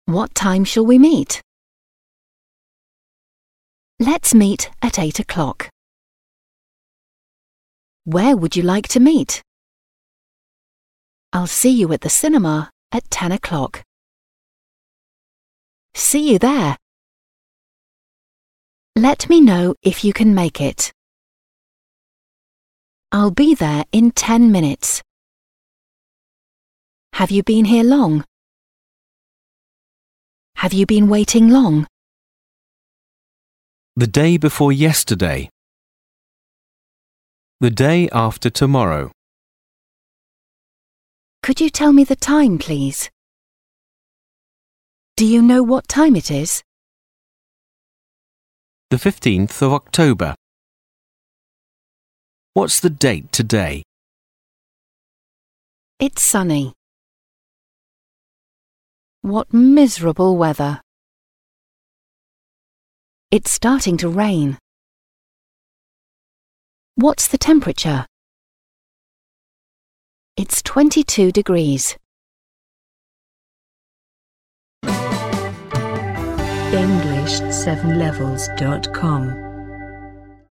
What time shall we meet? Let's meet at 8 o'clock. Where would you like to meet? I'll see you at the cinema at 10 o'clock. See you there. Let me know if you can make it. I'll be there in 10 minutes. Have you been here long? Have you been waiting long? The day before yesterday. The day after tomorrow. Could you tell me the time, please? Do you know what time it is? The 15th of October. What's the date today? It's sunny. What miserable weather. It's starting to rain. What's the temperature? It's 22 degrees. English7levels.com